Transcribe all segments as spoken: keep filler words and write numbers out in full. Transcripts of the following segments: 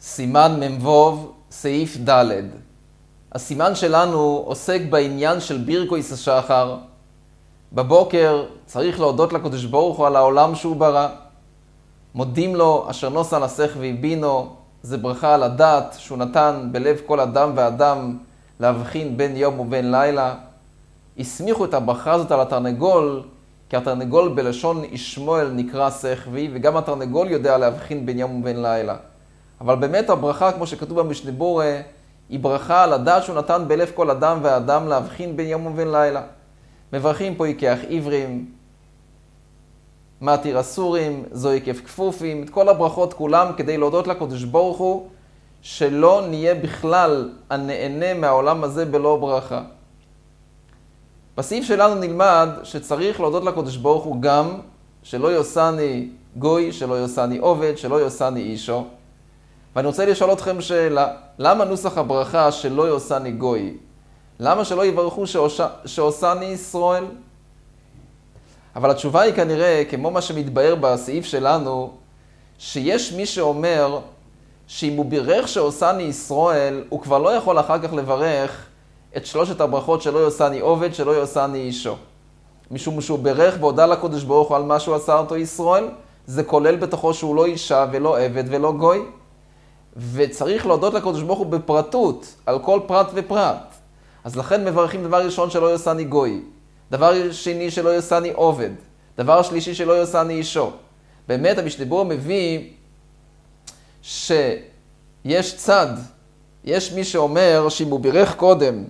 סימן ממבוב, סעיף ד'. הסימן שלנו עוסק בעניין של בירכויס השחר. בבוקר צריך להודות לקדוש ברוך הוא על העולם שהוא ברא. מודים לו אשר נוסע נסך והבינו, זה ברכה על הדת שהוא נתן בלב כל אדם ואדם להבחין בין יום ובין לילה. הסמיכו את הברכה הזאת על התרנגול, כי התרנגול בלשון ישמעאל נקרא שכבי, וגם התרנגול יודע להבחין בין יום ובין לילה. אבל באמת הברכה, כמו שכתוב במשנה ברורה, היא ברכה על הדת שהוא נתן בלב כל אדם ואדם להבחין בין יום ובין לילה. מברכים פה יקח עברים, מתיר אסורים, זו יקף כפופים, את כל הברכות כולם כדי להודות לקדוש ברוך הוא, שלא נהיה בכלל הנהנה מהעולם הזה בלא ברכה. בסעיף שלנו נלמד שצריך להודות לקדוש ברוך הוא גם שלא יוסני גוי, שלא יוסני עובד, שלא יוסני אישו. ואני רוצה לשאול אתכם שאלה, למה נוסח הברכה שלא יוסני גוי? למה שלא יברכו שעושני ישראל? אבל התשובה היא כנראה, כמו מה שמתבאר בסעיף שלנו, שיש מי שאומר שאם הוא בירך שעושני ישראל, הוא כבר לא יכול אחר כך לברך את שלושת הברכות שלא יוסני עובד, שלא יוסני אישו. משום שהוא בירך והודע לקדוש ברוך הוא על מה שהוא עשה אותו ישראל, זה כולל בתוכו שהוא לא אישה ולא עבד ולא גוי. וצריך להודות לקדוש ברוך הוא בפרטות, על כל פרט ופרט. אז לכן מברכים דבר ראשון שלא יוסני גוי, דבר שני שלא יוסני עובד, דבר שלישי שלא יוסני אישו. באמת המשנה ברורה מביא שיש צד, יש מי שאומר שאם הוא בירך קודם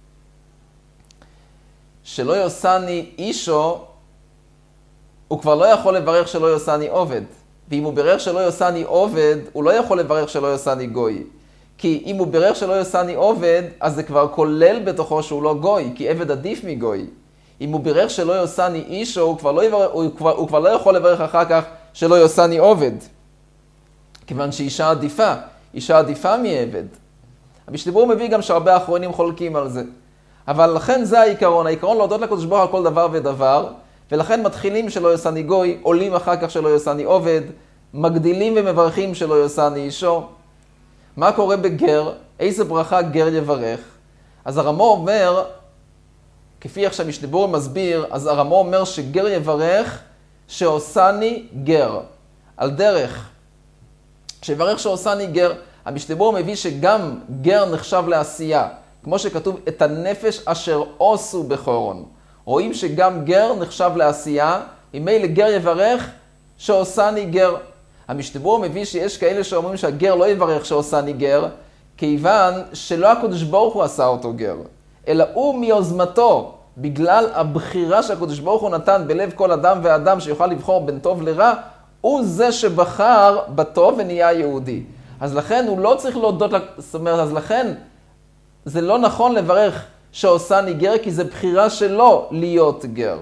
שלא יוסני אישו, הוא כבר לא יכול לברך שלא יוסני עובד. ואם הוא בירך שלא יוסני עובד, הוא לא יכול לברך שלא יוסני גוי. כי אם הוא בירך שלא יוסני עובד, אז זה כבר כולל בתוכו שהוא לא גוי, כי עבד עדיף מגוי. אם הוא בירך שלא יוסני אישו, הוא כבר לא, יבר... הוא כבר... הוא כבר לא יכול לברך אחר כך שלא יוסני עובד. כיוון שאישה עדיפה, אישה עדיפה מעבד. המשנה ברורה מביא גם שהרבה האחרונים חולקים על זה. אבל לכן זה העיקרון, העיקרון להודות לקדוש ברוך הוא על כל דבר ודבר, ולכן מתחילים שלא יוסני גוי, עולים אחר כך שלא יוסני עובד, מגדילים ומברכים שלא יוסני אישו. מה קורה בגר? איזה ברכה גר יברך? אז הרמו אומר, כפי איך שהמשנה ברורה מסביר, אז הרמו אומר שגר יברך שעושני גר. על דרך, שיברך שעושני גר, המשנה ברורה מביא שגם גר נחשב לעשייה. כמו שכתוב, את הנפש אשר עושו בחורון. רואים שגם גר נחשב לעשייה, אם מילא גר יברך שעושני גר. המשנה ברורה מביא שיש כאלה שאומרים שהגר לא יברך שעושני גר, כיוון שלא הקדוש ברוך הוא עשה אותו גר, אלא הוא מיוזמתו, בגלל הבחירה שהקדוש ברוך הוא נתן בלב כל אדם ואדם שיוכל לבחור בין טוב לרע, הוא זה שבחר בטוב ונהיה יהודי. אז לכן הוא לא צריך להודות, זאת אומרת, אז לכן זה לא נכון לברך שעושני גר, כי זה בחירה שלו להיות גר.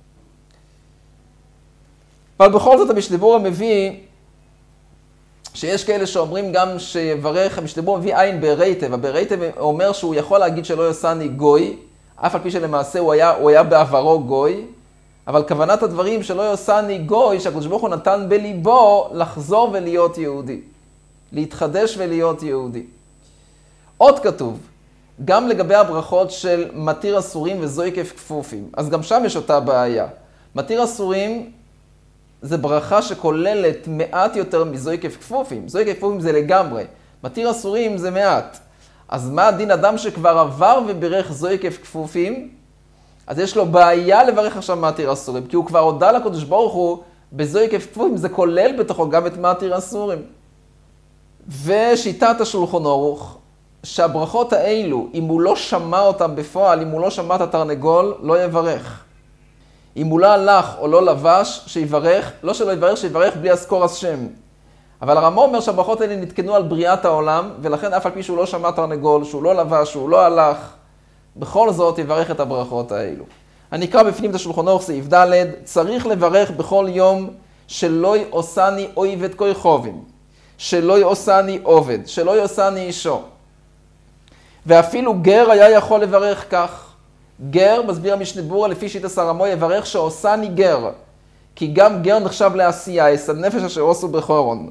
אבל בכל זאת המשנה ברורה מביא שיש כאלה שאומרים גם שיברך, המשנה ברורה מביא עין ברייטב, הברייטב אומר שהוא יכול להגיד שלא יוסני גוי, אף על פי שלמעשה הוא היה, הוא היה בעברו גוי, אבל כוונת הדברים שלא יוסני גוי, שהקדוש ברוך הוא נתן בליבו לחזור ולהיות יהודי, להתחדש ולהיות יהודי. עוד כתוב, גם לגבי הברכות של מתיר אסורים וזויקף כפופים. אז גם שם יש אותה בעיה. מתיר אסורים זה ברכה שכוללת מעט יותר מזויקף כפופים. זויקף כפופים זה לגמרי. מתיר אסורים זה מעט. אז מה הדין אדם שכבר עבר ובירך זויקף כפופים? אז יש לו בעיה לברך עכשיו מתיר אסורים, כי הוא כבר הודע לקדוש ברוך הוא בזויקף כפופים, זה כולל בתוכו גם את מתיר אסורים. ושיטת השולחן ערוך, שהברכות האלו, אם הוא לא שמע אותם בפועל, אם הוא לא שמע את התרנגול, לא יברך. אם הוא לא הלך או לא לבש, שיברך, לא שלא יברך, שיברך בלי אזכור השם. אבל הרמו אומר שהברכות האלה נתקנו על בריאת העולם, ולכן אף על פי שהוא לא שמע תרנגול, שהוא לא לבש, שהוא לא הלך, בכל זאת יברך את הברכות האלו. אני אקרא בפנים את השולחן ערוך סעיף ד', צריך לברך בכל יום שלא יעושני אויבד כה חובים, שלא יעושני עובד, שלא יעושני אישו. ואפילו גר היה יכול לברך כך. גר, מסביר המשנה ברורה, לפי שיטת הרמו, יברך שעושני גר. כי גם גר נחשב לעשייה, יש הנפש אשר עושו בחורון.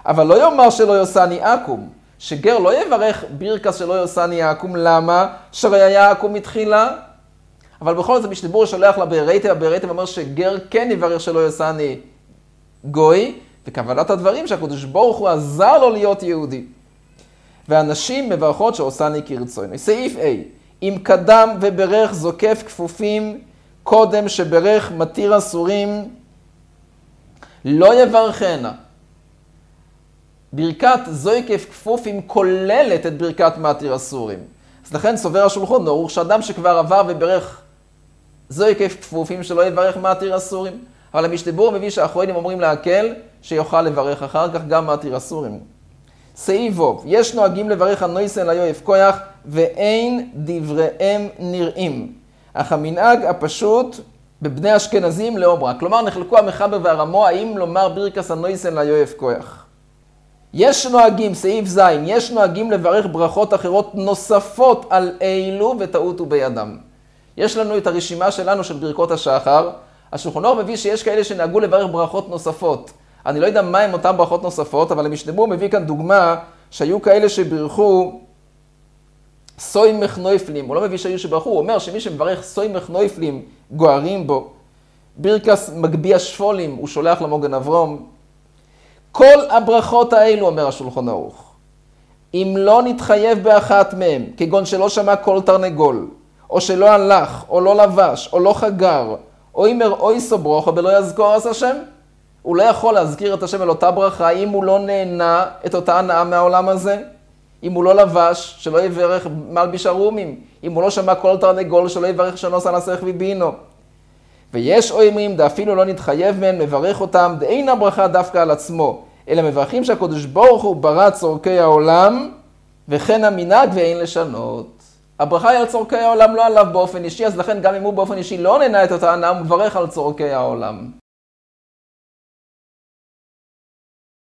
אבל לא יאמר שלא יוסני עקום, שגר לא יברך ברכס שלא יוסני עקום, למה? שהרי היה עקום מתחילה. אבל בכל זאת משתבור שולח לבארייתא, הבארייתא אומר שגר כן יברך שלא יוסני גוי, וכוונת הדברים שהקדוש ברוך הוא עזר לו להיות יהודי. והנשים מברכות שעושני כרצונו. סעיף A, אם קדם וברך זוקף כפופים, קודם שברך מתיר אסורים, לא יברכנה. ברכת זוקף כפופים כוללת את ברכת מתיר אסורים. אז לכן סובר השולחן ערוך שאדם שכבר עבר וברך זוקף כפופים שלא יברך מתיר אסורים. אבל המשתבור מביא שהאחרונים אומרים להקל שיוכל לברך אחר כך גם מתיר אסורים. סעיף ו' יש נוהגים לברך הנויסן ליואף כוח ואין דבריהם נראים. אך המנהג הפשוט בבני אשכנזים לאומרה. כלומר נחלקו המחבר והרמו האם לומר ברכס הנויסן ליואף כוח. יש נוהגים, סעיף ז', יש נוהגים לברך ברכות אחרות נוספות על אילו וטעותו בידם. יש לנו את הרשימה שלנו של ברכות השחר. השולחן ערוך מביא שיש כאלה שנהגו לברך ברכות נוספות. אני לא יודע מה הם אותם ברכות נוספות, אבל המשתבור מביא כאן דוגמה שהיו כאלה שברכו סוימך נויפלים. הוא לא מביא שהיו שברכו, הוא אומר שמי שמברך סוימך נויפלים גוערים בו. ברכס מגביה שפולים, הוא שולח למוגן אברום. כל הברכות האלו, אומר השולחן ערוך, אם לא נתחייב באחת מהם, כגון שלא שמע כל תרנגול, או שלא הלך, או לא לבש, או לא חגר, או אם ארעוי סברוך, ולא יזכור את השם, הוא לא יכול להזכיר את השם על אותה ברכה, אם הוא לא נהנה את אותה הנאה מהעולם הזה, אם הוא לא לבש, שלא יברך מלביש ארומים, אם הוא לא שמע כל תרנגול, שלא יברך שנוס על הסך ובינו. ויש אומרים, דאפילו לא נתחייב מהם, מברך אותם, דאין הברכה דווקא על עצמו, אלא מברכים שהקדוש ברוך הוא ברא צורכי העולם, וכן המנהג ואין לשנות. הברכה היא על צורכי העולם, לא עליו באופן אישי, אז לכן גם אם הוא באופן אישי לא נהנה את אותה הנאה, הוא מברך על צורכי העולם.